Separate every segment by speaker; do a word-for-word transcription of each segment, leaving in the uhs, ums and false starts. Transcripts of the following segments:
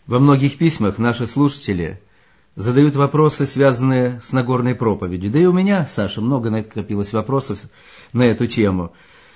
Speaker 1: Во многих письмах наши слушатели задают вопросы, связанные с Нагорной проповедью. Да и у меня, Саша, много накопилось вопросов на эту тему.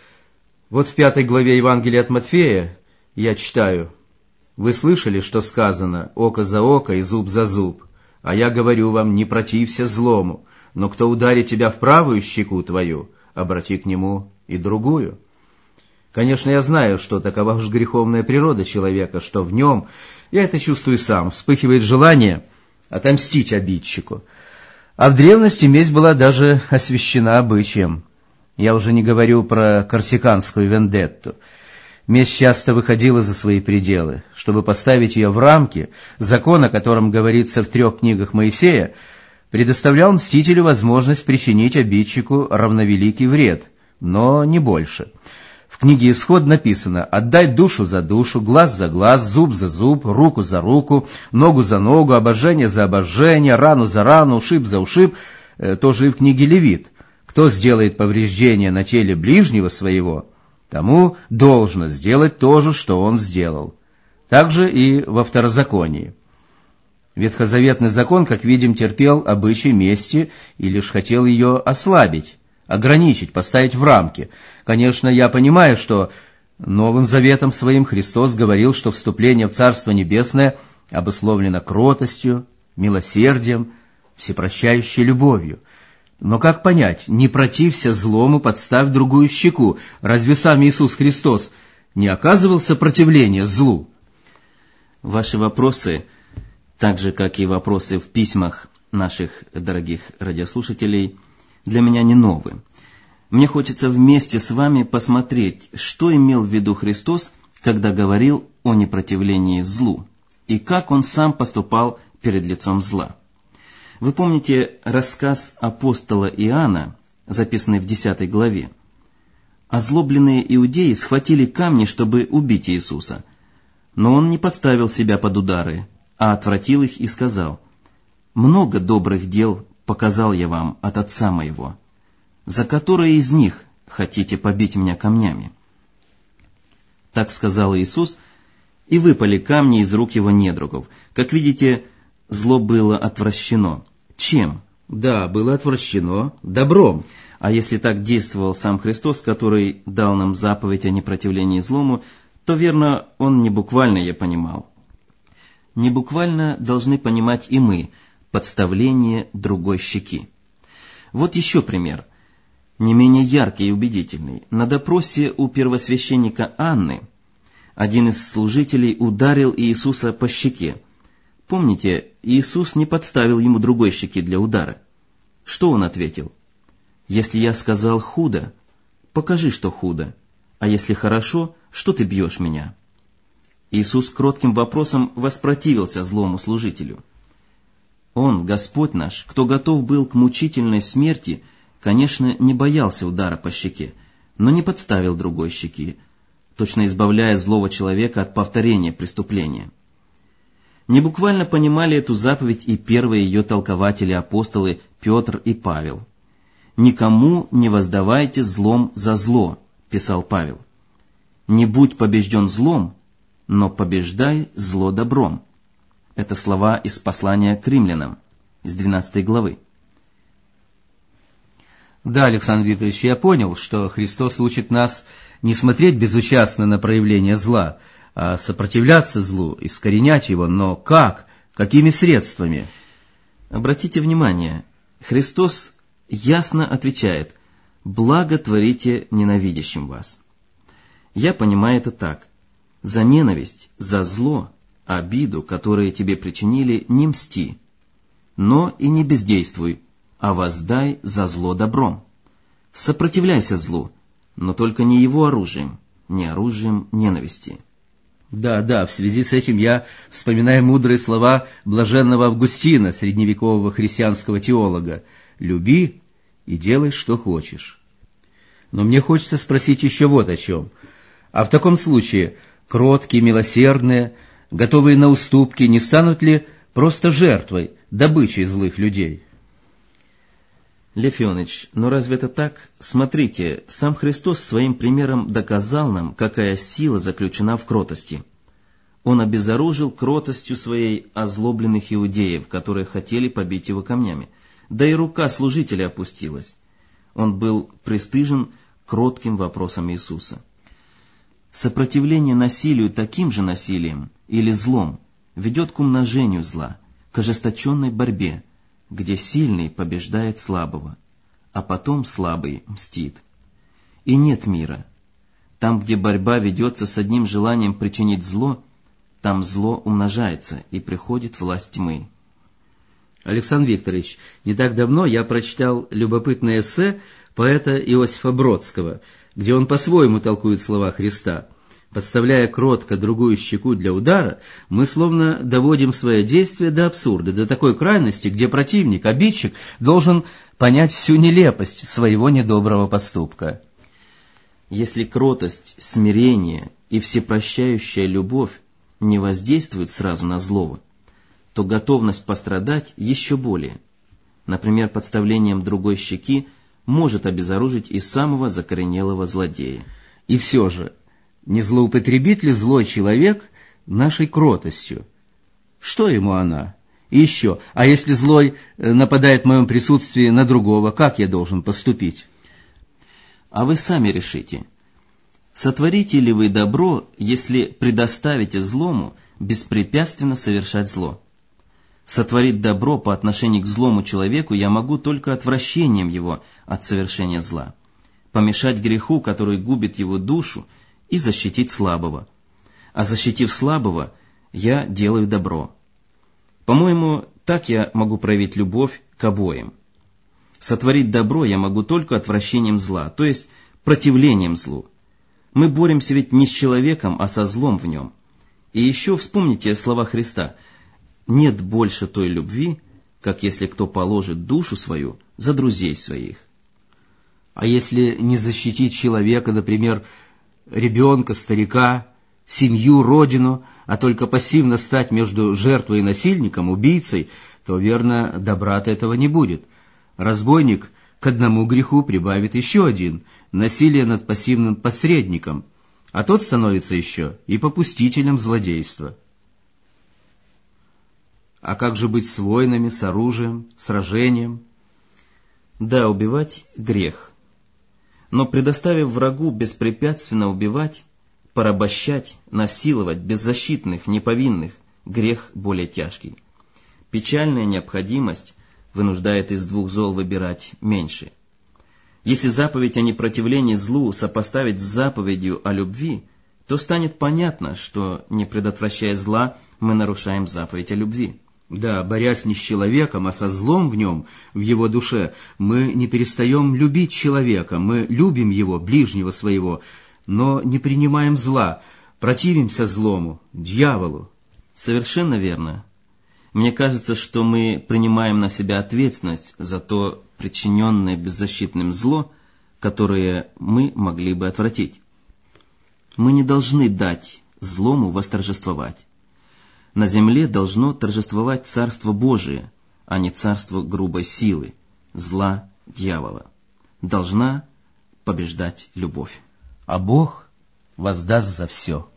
Speaker 1: Вот в пятой главе Евангелия от Матфея я читаю: «Вы слышали, что сказано: око за око и зуб за зуб? А я говорю вам, не протився злому, но кто ударит тебя в правую щеку твою, обрати к нему и другую». Конечно, я знаю, что такова уж греховная природа человека, что в нем, я это чувствую сам, вспыхивает желание отомстить обидчику. А в древности месть была даже освящена обычаем. Я уже не говорю про корсиканскую вендетту. Месть часто выходила за свои пределы. Чтобы поставить ее в рамки, закон, о котором говорится в трех книгах Моисея, предоставлял мстителю возможность причинить обидчику равновеликий вред, но не больше. В книге Исход написано: «Отдай душу за душу, глаз за глаз, зуб за зуб, руку за руку, ногу за ногу, обожжение за обожжение, рану за рану, ушиб за ушиб». Тоже и в книге Левит: «Кто сделает повреждение на теле ближнего своего, тому должно сделать то же, что он сделал». Также и во Второзаконии. Ветхозаветный закон, как видим, терпел обычай мести и лишь хотел ее ослабить, ограничить, поставить в рамки. Конечно, я понимаю, что Новым Заветом своим Христос говорил, что вступление в Царство Небесное обусловлено кротостью, милосердием, всепрощающей любовью. Но как понять: не протився злому, подставь другую щеку? Разве сам Иисус Христос не оказывал сопротивления злу?
Speaker 2: Ваши вопросы, так же, как и вопросы в письмах наших дорогих радиослушателей, для меня не новы. Мне хочется вместе с вами посмотреть, что имел в виду Христос, когда говорил о непротивлении злу, и как он сам поступал перед лицом зла. Вы помните рассказ апостола Иоанна, записанный в десятой главе? Озлобленные иудеи схватили камни, чтобы убить Иисуса, но он не подставил себя под удары, а отвратил их и сказал: «Много добрых дел показал я вам от Отца моего. За которые из них хотите побить меня камнями?» Так сказал Иисус, и выпали камни из рук его недругов. Как видите, зло было отвращено. Чем?
Speaker 1: Да, было отвращено добром.
Speaker 2: А если так действовал сам Христос, который дал нам заповедь о непротивлении злому, то, верно, он не буквально ее понимал. Не буквально должны понимать и мы подставление другой щеки. Вот еще пример, не менее яркий и убедительный. На допросе у первосвященника Анны один из служителей ударил Иисуса по щеке. Помните, Иисус не подставил ему другой щеки для удара. Что он ответил? «Если я сказал худо, покажи, что худо, а если хорошо, что ты бьешь меня?» Иисус кротким вопросом воспротивился злому служителю. Он, Господь наш, кто готов был к мучительной смерти, конечно, не боялся удара по щеке, но не подставил другой щеки, точно избавляя злого человека от повторения преступления. Не буквально понимали эту заповедь и первые ее толкователи-апостолы Петр и Павел. «Никому не воздавайте злом за зло», — писал Павел. «Не будь побежден злом, но побеждай зло добром». Это слова из послания к римлянам, из двенадцатой главы.
Speaker 1: Да, Александр Викторович, я понял, что Христос учит нас не смотреть безучастно на проявление зла, а сопротивляться злу, искоренять его. Но как? Какими средствами?
Speaker 2: Обратите внимание, Христос ясно отвечает: «Благо творите ненавидящим вас». Я понимаю это так: за ненависть, за зло, обиду, которые тебе причинили, не мсти, но и не бездействуй, а воздай за зло добром. Сопротивляйся злу, но только не его оружием, не оружием ненависти.
Speaker 1: Да, да, в связи с этим я вспоминаю мудрые слова блаженного Августина, средневекового христианского теолога: «Люби и делай, что хочешь». Но мне хочется спросить еще вот о чем. А в таком случае кроткие, милосердные, готовые на уступки, не станут ли просто жертвой, добычей злых людей?
Speaker 2: Лев Ионыч, но разве это так? Смотрите, сам Христос своим примером доказал нам, какая сила заключена в кротости. Он обезоружил кротостью своей озлобленных иудеев, которые хотели побить его камнями. Да и рука служителя опустилась. Он был пристыжен кротким вопросом Иисуса. Сопротивление насилию таким же насилием или злом ведет к умножению зла, к ожесточенной борьбе, где сильный побеждает слабого, а потом слабый мстит. И нет мира. Там, где борьба ведется с одним желанием причинить зло, там зло умножается и приходит власть тьмы.
Speaker 1: Александр Викторович, не так давно я прочитал любопытное эссе поэта Иосифа Бродского, где он по-своему толкует слова Христа. Подставляя кротко другую щеку для удара, мы словно доводим свое действие до абсурда, до такой крайности, где противник, обидчик, должен понять всю нелепость своего недоброго поступка.
Speaker 2: Если кротость, смирение и всепрощающая любовь не воздействуют сразу на злого, то готовность пострадать еще более. Например, подставлением другой щеки может обезоружить и самого закоренелого злодея.
Speaker 1: И все же, не злоупотребит ли злой человек нашей кротостью? Что ему она? И еще, а если злой нападает в моем присутствии на другого, как я должен поступить?
Speaker 2: А вы сами решите, сотворите ли вы добро, если предоставите злому беспрепятственно совершать зло? Сотворить добро по отношению к злому человеку я могу только отвращением его от совершения зла, помешать греху, который губит его душу, и защитить слабого. А защитив слабого, я делаю добро. По-моему, так я могу проявить любовь к обоим. Сотворить добро я могу только отвращением зла, то есть противлением злу. Мы боремся ведь не с человеком, а со злом в нем. И еще вспомните слова Христа: «Нет больше той любви, как если кто положит душу свою за друзей своих».
Speaker 1: А если не защитить человека, например, ребенка, старика, семью, родину, а только пассивно стать между жертвой и насильником, убийцей, то, верно, добра-то этого не будет. Разбойник к одному греху прибавит еще один — насилие над пассивным посредником, а тот становится еще и попустителем злодейства. А как же быть с войнами, с оружием, сражением?
Speaker 2: Да, убивать — грех. Но предоставив врагу беспрепятственно убивать, порабощать, насиловать беззащитных, неповинных, грех более тяжкий. Печальная необходимость вынуждает из двух зол выбирать меньше. Если заповедь о непротивлении злу сопоставить с заповедью о любви, то станет понятно, что, не предотвращая зла, мы нарушаем заповедь о любви.
Speaker 1: Да, борясь не с человеком, а со злом в нем, в его душе, мы не перестаем любить человека, мы любим его, ближнего своего, но не принимаем зла, противимся злому, дьяволу.
Speaker 2: Совершенно верно. Мне кажется, что мы принимаем на себя ответственность за то причиненное беззащитным зло, которое мы могли бы отвратить. Мы не должны дать злому восторжествовать. На земле должно торжествовать Царство Божие, а не царство грубой силы, зла, дьявола. Должна побеждать любовь.
Speaker 1: А Бог воздаст за все.